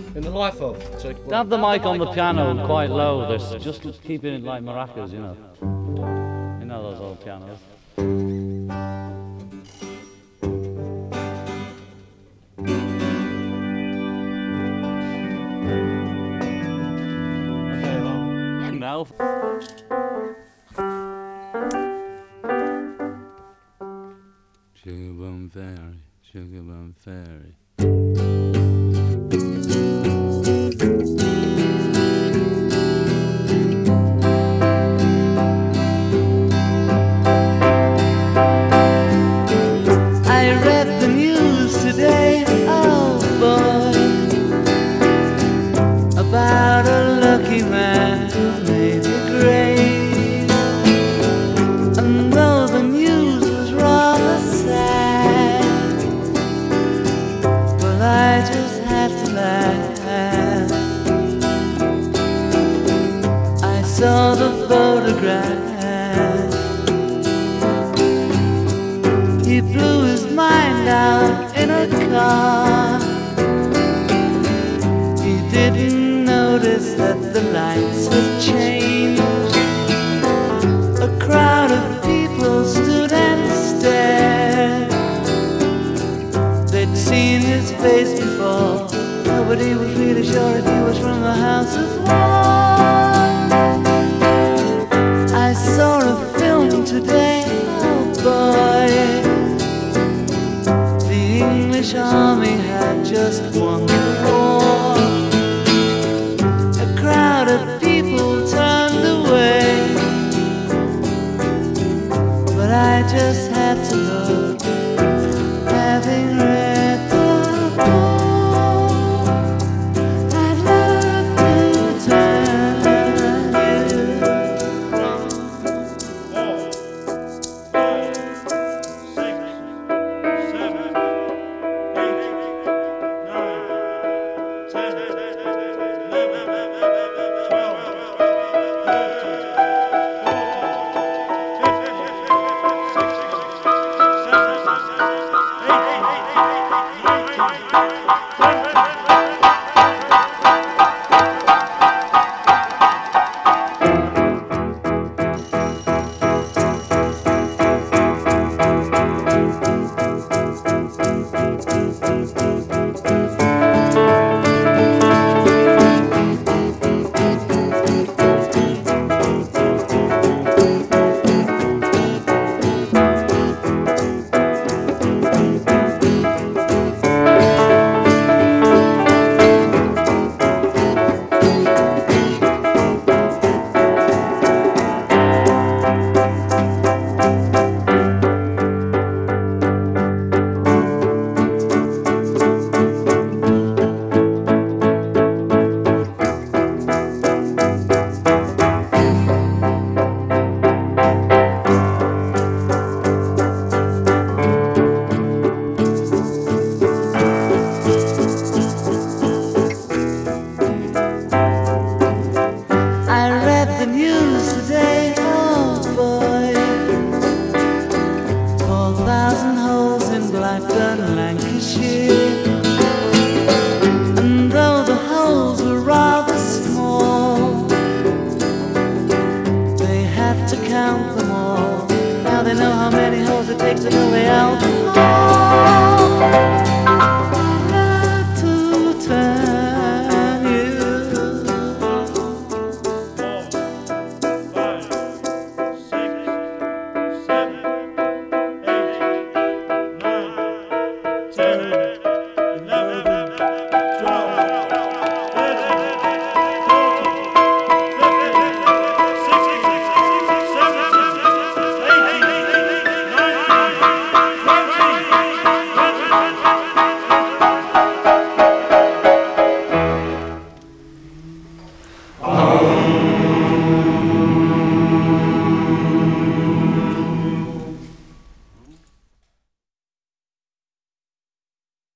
In the life of. So, Have the mic on the piano quite low. There's just keeping it like maracas, you know. You know those old pianos. Now. Sugar Bum Fairy, Sugar Bum Fairy. I read the news today, oh boy, about a lucky man who made it great. And though the news was rather sad, well, I just had to laugh. I saw the photograph. He blew his mind out in a car. He didn't notice that the lights had changed. A crowd of people stood and stared. They'd seen his face before. Nobody was really sure if he was from the House of War. I saw a film today, oh boy. The English army had just won the war. A crowd of people turned away, but I just had to look, having read the book. I'd love to turn you from 4, 5, 6, 7, 8, 9, 10, 11, 12, 13, 14, 15, 16, 17, 18, 19, 20.